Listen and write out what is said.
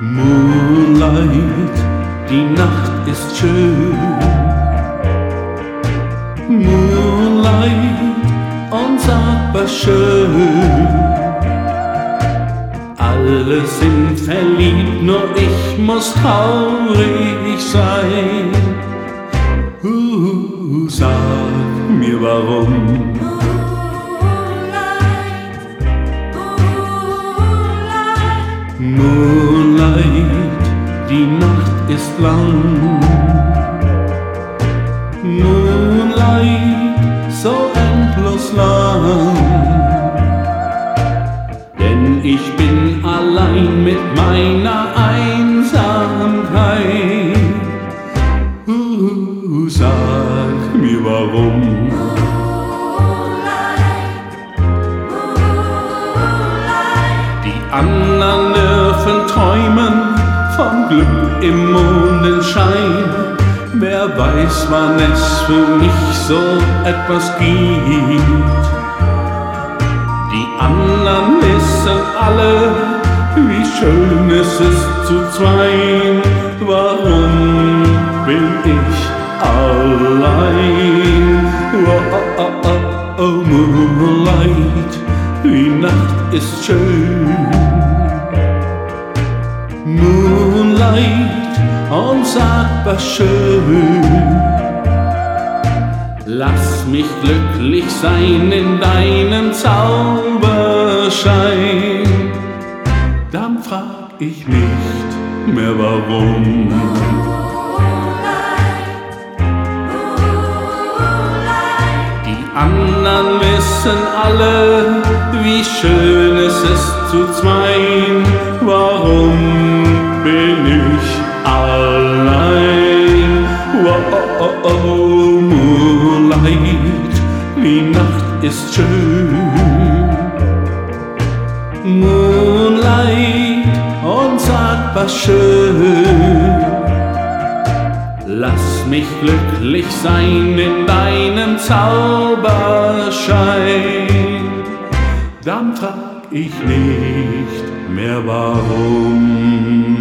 Moonlight, die Nacht ist schön. Moonlight, unsagbar schön. Alle sind verliebt, nur ich muss traurig sein. Sag mir warum. Moonlight, die Nacht ist lang. Moonlight, so endlos lang. Denn ich bin allein mit meiner Einsamkeit. Sag mir warum. Die anderen dürfen träumen vom Glück im Mondenschein. Wer weiß, wann es für mich so etwas gibt. Die anderen wissen alle, wie schön es ist zu zweien. Warum bin ich allein? Oh, Moonlight, die Nacht ist schön. Moonlight, unsagbar schön. Lass mich glücklich sein in deinem Zauberschein. Dann frag ich nicht mehr warum. Die anderen wissen alle, wie schön es ist zu zweien. Warum bin ich allein? Oh, Moonlight, die Nacht ist schön. Moonlight, unsagbar schön. Lass mich glücklich sein in deinem Zauberschein. Dann frag ich nicht mehr warum.